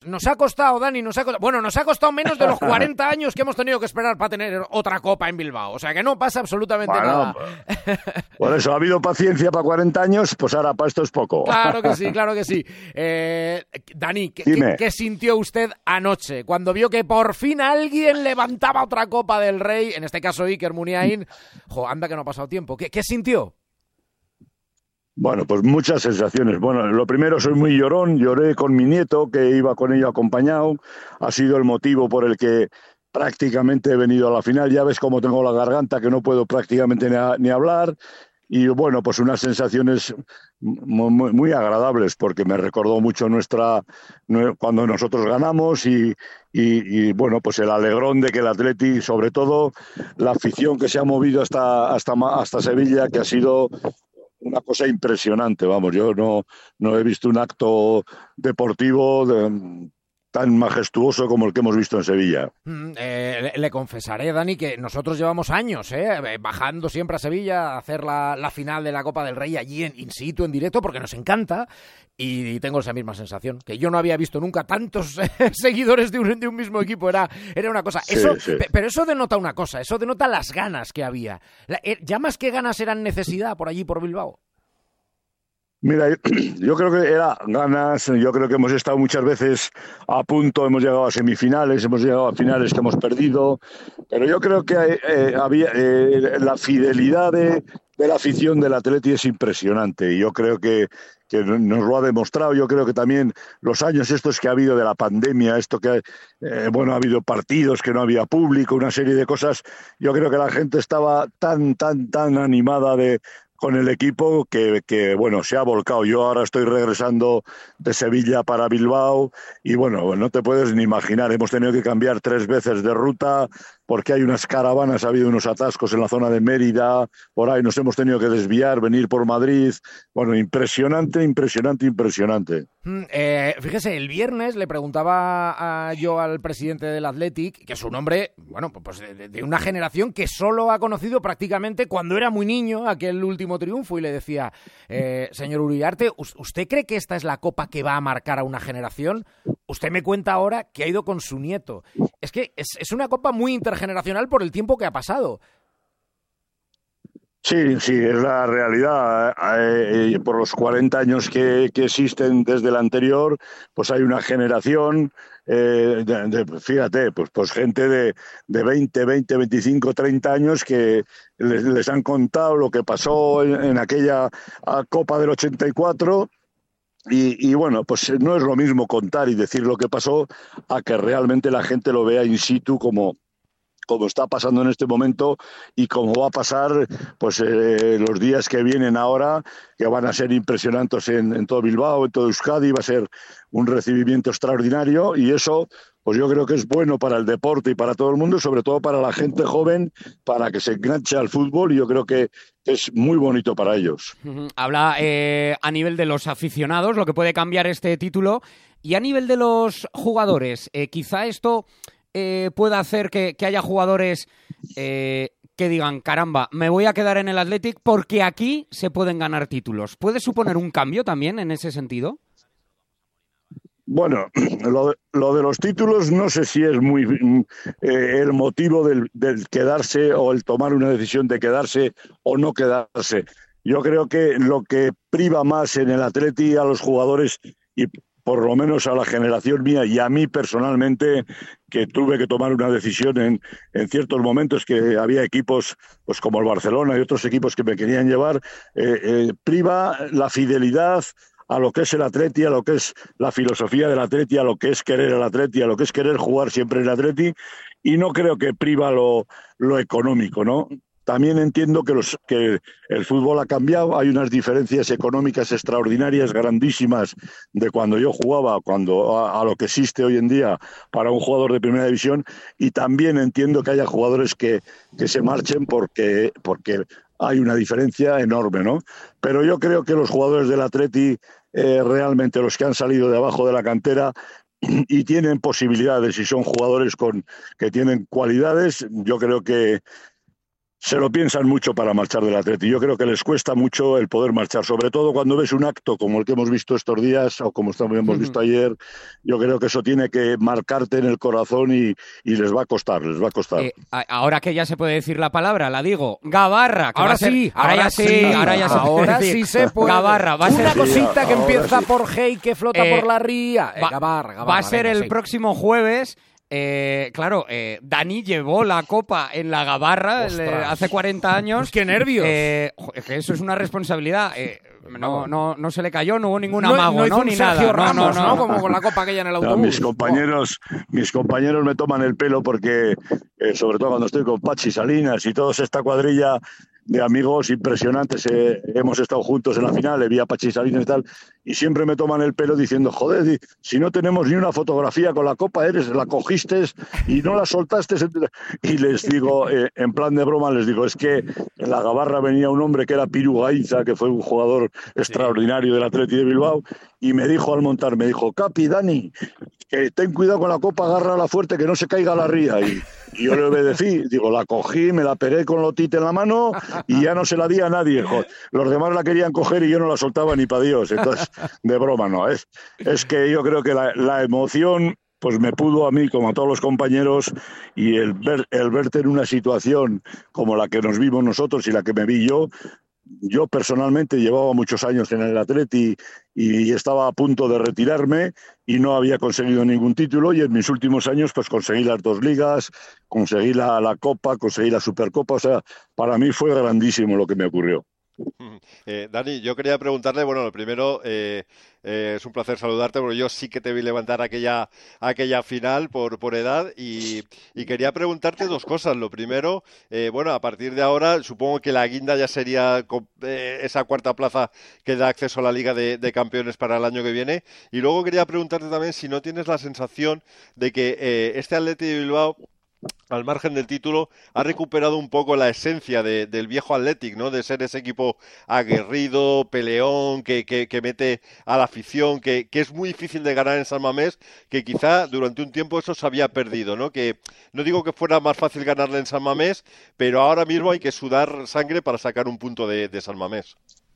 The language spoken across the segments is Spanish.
nos ha costado, Dani, bueno, nos ha costado menos de los 40 años que hemos tenido que esperar para tener otra copa en Bilbao. O sea, que no pasa absolutamente nada. Por eso ha habido paciencia para 40 años, pues ahora para esto es poco. Claro que sí, claro que sí. Dani, ¿qué sintió usted anoche cuando vio que por fin alguien levantaba otra Copa del Rey? En este caso Iker Muniain. Anda que no ha pasado tiempo. ¿Qué sintió? Bueno, pues muchas sensaciones. Bueno, lo primero, soy muy llorón. Lloré con mi nieto, que iba con ello acompañado. Ha sido el motivo por el que prácticamente he venido a la final. Ya ves cómo tengo la garganta, que no puedo prácticamente ni hablar. Y bueno, pues unas sensaciones muy agradables, porque me recordó mucho cuando nosotros ganamos y bueno, pues el alegrón de que el Atleti, sobre todo la afición que se ha movido hasta Sevilla, que ha sido una cosa impresionante. Vamos, yo no he visto un acto deportivo tan majestuoso como el que hemos visto en Sevilla. Le confesaré, Dani, que nosotros llevamos años bajando siempre a Sevilla a hacer la final de la Copa del Rey allí in situ, en directo, porque nos encanta, y tengo esa misma sensación, que yo no había visto nunca tantos seguidores de un mismo equipo. Era una cosa. Sí, eso, sí. Pero eso denota una cosa, eso denota las ganas que había. Ya más que ganas eran necesidad por allí, por Bilbao. Mira, yo creo que era ganas. Yo creo que hemos estado muchas veces a punto, hemos llegado a semifinales, hemos llegado a finales que hemos perdido, pero yo creo que había la fidelidad de la afición del Atleti es impresionante, y yo creo que nos lo ha demostrado. Yo creo que también los años estos que ha habido de la pandemia, ha habido partidos que no había público, una serie de cosas. Yo creo que la gente estaba tan animada con el equipo que bueno, se ha volcado. Yo ahora estoy regresando de Sevilla para Bilbao y bueno, no te puedes ni imaginar, hemos tenido que cambiar 3 veces de ruta porque hay unas caravanas, ha habido unos atascos en la zona de Mérida, por ahí nos hemos tenido que desviar, venir por Madrid. Bueno, impresionante. Fíjese, el viernes le preguntaba yo al presidente del Athletic, que es un hombre, bueno, pues de una generación que solo ha conocido prácticamente cuando era muy niño aquel último triunfo, y le decía, señor Uriarte, ¿usted cree que esta es la copa que va a marcar a una generación? Usted me cuenta ahora que ha ido con su nieto. Es que es una copa muy intergeneracional por el tiempo que ha pasado. Sí, es la realidad. Por los 40 años que existen desde el anterior, pues hay una generación, fíjate, pues gente de 20, 25, 30 años que les han contado lo que pasó en aquella Copa del 84. Y bueno, pues no es lo mismo contar y decir lo que pasó a que realmente la gente lo vea in situ como está pasando en este momento y como va a pasar pues los días que vienen ahora, que van a ser impresionantes en todo Bilbao, en todo Euskadi. Va a ser un recibimiento extraordinario, y eso pues yo creo que es bueno para el deporte y para todo el mundo, sobre todo para la gente joven, para que se enganche al fútbol, y yo creo que es muy bonito para ellos. Habla a nivel de los aficionados, lo que puede cambiar este título, y a nivel de los jugadores, quizá esto pueda hacer que haya jugadores que digan, caramba, me voy a quedar en el Athletic porque aquí se pueden ganar títulos. ¿Puede suponer un cambio también en ese sentido? Bueno, lo de los títulos no sé si es muy el motivo del quedarse, o el tomar una decisión de quedarse o no quedarse. Yo creo que lo que priva más en el Atleti a los jugadores, y por lo menos a la generación mía y a mí personalmente, que tuve que tomar una decisión en ciertos momentos, que había equipos pues como el Barcelona y otros equipos que me querían llevar, priva la fidelidad a lo que es el Atleti, a lo que es la filosofía del Atleti, a lo que es querer el Atleti, a lo que es querer jugar siempre en el Atleti, y no creo que priva lo económico, ¿no? También entiendo que el fútbol ha cambiado, hay unas diferencias económicas extraordinarias, grandísimas, de cuando yo jugaba, a lo que existe hoy en día para un jugador de primera división, y también entiendo que haya jugadores que se marchen porque hay una diferencia enorme, ¿no? Pero yo creo que los jugadores del Atleti, realmente los que han salido de abajo de la cantera y tienen posibilidades, y son jugadores que tienen cualidades, yo creo que se lo piensan mucho para marchar del Atleti. Yo creo que les cuesta mucho el poder marchar, sobre todo cuando ves un acto como el que hemos visto estos días o como hemos visto ayer. Yo creo que eso tiene que marcarte en el corazón y les va a costar, les va a costar. Ahora que ya se puede decir la palabra, la digo, Gabarra. Ahora sí, ahora sí se puede. Gabarra, va a ser una cosita que empieza sí. por G y que flota por la ría. Gabarra, va a ser venga, el sí. próximo jueves. Claro, Dani llevó la copa en la Gabarra hace 40 años. Pues ¡qué nervios! Que eso es una responsabilidad. No se le cayó, no hubo ningún amago, no ni Sergio nada. Ramos, ¿no? Como con la copa aquella en el autobús. Mis compañeros me toman el pelo porque, sobre todo cuando estoy con Pachi Salinas y toda esta cuadrilla de amigos impresionantes, hemos estado juntos en la final, le vi a Pachi Salinas y tal, y siempre me toman el pelo diciendo, joder, si no tenemos ni una fotografía con la copa, la cogiste y no la soltaste. Y les digo, en plan de broma, les digo, es que en la Gabarra venía un hombre que era Piru Gainza, que fue un jugador extraordinario del Atleti de Bilbao, y me dijo al montar, Capi, Dani, que ten cuidado con la copa, agárrala fuerte, que no se caiga a la ría. Y yo le obedecí, digo, la cogí, me la pegué con lotite en la mano y ya no se la di a nadie. Joder. Los demás la querían coger y yo no la soltaba ni para Dios. Entonces, de broma no. Es que yo creo que la emoción pues me pudo a mí, como a todos los compañeros, y el verte en una situación como la que nos vimos nosotros y la que me vi yo personalmente llevaba muchos años en el Atleti y estaba a punto de retirarme y no había conseguido ningún título, y en mis últimos años pues conseguí las 2 ligas, conseguí la Copa, conseguí la Supercopa. O sea, para mí fue grandísimo lo que me ocurrió. Dani, yo quería preguntarle, bueno, lo primero, es un placer saludarte, porque yo sí que te vi levantar aquella final por edad, y quería preguntarte 2 cosas. Lo primero, bueno, a partir de ahora supongo que la guinda ya sería esa 4ª plaza que da acceso a la Liga de Campeones para el año que viene, y luego quería preguntarte también si no tienes la sensación de que este Atleti de Bilbao, al margen del título, ha recuperado un poco la esencia del viejo Athletic, ¿no? De ser ese equipo aguerrido, peleón, que mete a la afición, que es muy difícil de ganar en San Mamés, que quizá durante un tiempo eso se había perdido, ¿no? Que no digo que fuera más fácil ganarle en San Mamés, pero ahora mismo hay que sudar sangre para sacar un punto de San Mamés.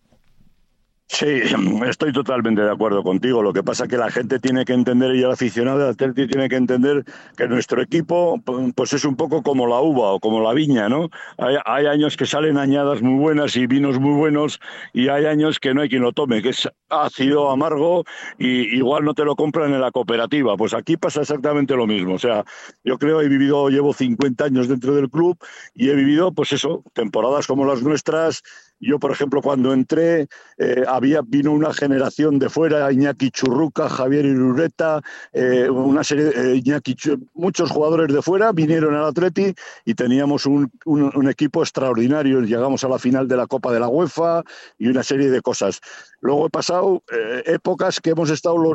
Sí, estoy totalmente de acuerdo contigo. Lo que pasa es que la gente tiene que entender, y el aficionado del Atleti tiene que entender, que nuestro equipo pues es un poco como la uva o como la viña, ¿no? Hay años que salen añadas muy buenas y vinos muy buenos, y hay años que no hay quien lo tome, que es ácido, amargo, y igual no te lo compran en la cooperativa. Pues aquí pasa exactamente lo mismo. O sea, yo creo, llevo 50 años dentro del club y he vivido, pues eso, temporadas como las nuestras. Yo, por ejemplo, cuando entré, vino una generación de fuera, Iñaki Churruca, Javier Irureta, una serie de muchos jugadores de fuera vinieron al Atleti y teníamos un equipo extraordinario. Llegamos a la final de la Copa de la UEFA y una serie de cosas. Luego he pasado épocas que hemos estado...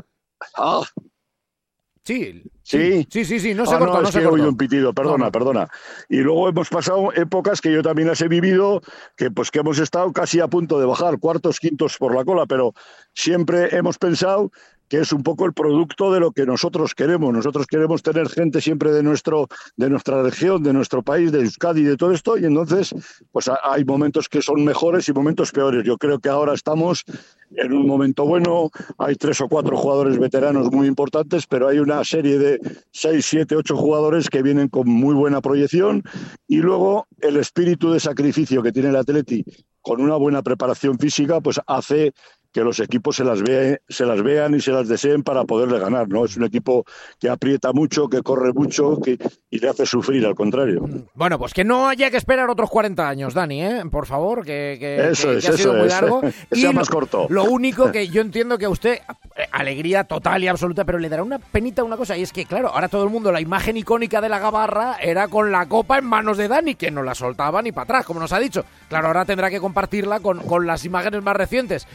Sí, no se cortó, no no es se que he cortó. oído un pitido, perdona. Y luego hemos pasado épocas que yo también las he vivido, que hemos estado casi a punto de bajar, 4º, 5º por la cola, pero siempre hemos pensado que es un poco el producto de lo que nosotros queremos. Nosotros queremos tener gente siempre de nuestra región, de nuestro país, de Euskadi, de todo esto, y entonces pues hay momentos que son mejores y momentos peores. Yo creo que ahora estamos en un momento bueno, hay 3 o 4 jugadores veteranos muy importantes, pero hay una serie de 6, 7, 8 jugadores que vienen con muy buena proyección, y luego el espíritu de sacrificio que tiene el Atleti con una buena preparación física pues hace que los equipos se las vean y se las deseen para poderle ganar, ¿no? Es un equipo que aprieta mucho, que corre mucho, y le hace sufrir, al contrario. Bueno, pues que no haya que esperar otros 40 años, Dani, por favor, que ha sido muy largo. Que sea más corto. Lo único que yo entiendo que a usted, alegría total y absoluta, pero le dará una penita una cosa, y es que, claro, ahora todo el mundo, la imagen icónica de la Gabarra era con la copa en manos de Dani, que no la soltaba ni para atrás, como nos ha dicho. Claro, ahora tendrá que compartirla con las imágenes más recientes. Muniain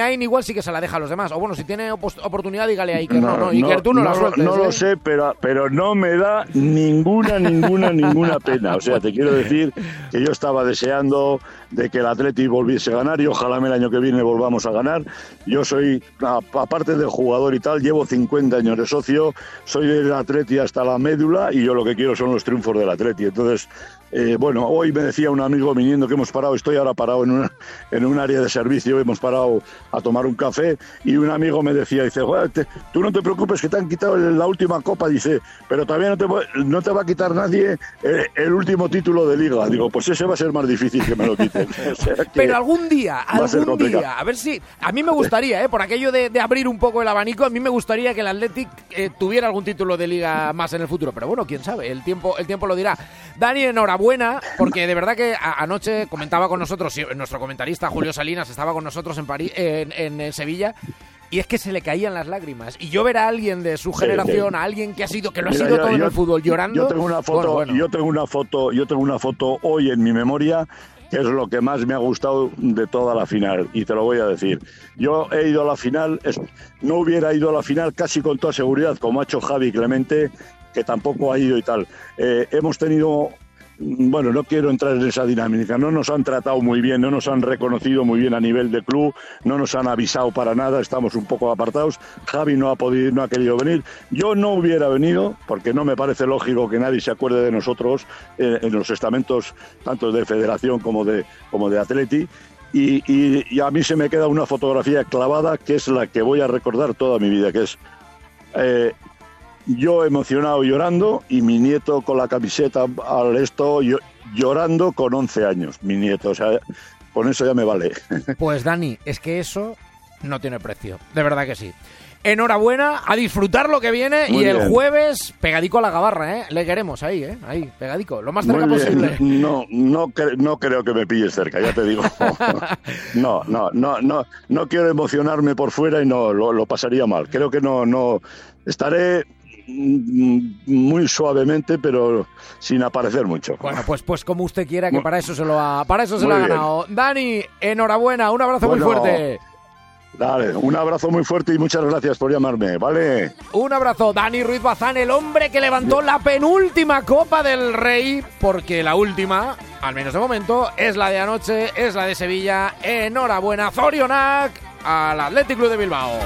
Muniain igual sí que se la deja a los demás. O bueno, si tiene oportunidad, dígale a Iker. No, Iker, tú no la sueltes. No lo sé, pero no me da ninguna pena. O sea, te quiero decir que yo estaba deseando de que el Atleti volviese a ganar y ojalá el año que viene volvamos a ganar. Yo soy, aparte del jugador y tal, llevo 50 años de socio, soy del Atleti hasta la médula y yo lo que quiero son los triunfos del Atleti. Entonces, bueno, hoy me decía un amigo viniendo que hemos parado, estoy ahora parado en un área de servicio, hemos parado a tomar un café y un amigo me decía, dice, tú no te preocupes que te han quitado la última copa, dice, pero todavía no te va a quitar nadie el último título de liga. Digo, pues ese va a ser más difícil que me lo quiten. O sea, pero algún día, a ver si, a mí me gustaría, por aquello de abrir un poco el abanico, a mí me gustaría que el Athletic tuviera algún título de liga más en el futuro, pero bueno, quién sabe, el tiempo lo dirá. Dani, enhorabuena, porque de verdad que anoche comentaba con nosotros, nuestro comentarista Julio Salinas estaba con nosotros en París, en Sevilla, y es que se le caían las lágrimas. Y yo ver a alguien de su generación, a alguien que lo ha sido todo en el fútbol, llorando. Yo tengo una foto, bueno. Yo tengo una foto hoy en mi memoria, que es lo que más me ha gustado de toda la final, y te lo voy a decir. Yo he ido a la final, no hubiera ido a la final casi con toda seguridad, como ha hecho Javi Clemente, que tampoco ha ido y tal. Hemos tenido... Bueno, no quiero entrar en esa dinámica, no nos han tratado muy bien, no nos han reconocido muy bien a nivel de club, no nos han avisado para nada, estamos un poco apartados. Javi no ha querido venir, yo no hubiera venido porque no me parece lógico que nadie se acuerde de nosotros en los estamentos tanto de federación como de Atleti, y a mí se me queda una fotografía clavada que es la que voy a recordar toda mi vida, que es... yo emocionado llorando y mi nieto con la camiseta llorando con 11 años, mi nieto, o sea, con eso ya me vale. Pues Dani, es que eso no tiene precio, de verdad que sí. Enhorabuena, a disfrutar lo que viene. Muy y bien. El jueves pegadico a la gabarra, le queremos ahí, pegadico, lo más cerca posible. No creo que me pilles cerca, ya te digo. No quiero emocionarme por fuera y no lo pasaría mal. Creo que no estaré muy suavemente, pero sin aparecer mucho. Bueno, pues como usted quiera, que para eso se lo ha ganado. Dani, enhorabuena, un abrazo muy fuerte. Dale, un abrazo muy fuerte y muchas gracias por llamarme, ¿vale? Un abrazo, Dani Ruiz Bazán, el hombre que levantó la penúltima Copa del Rey, porque la última, al menos de momento, es la de anoche, es la de Sevilla. Enhorabuena, Zorionak, al Athletic Club de Bilbao.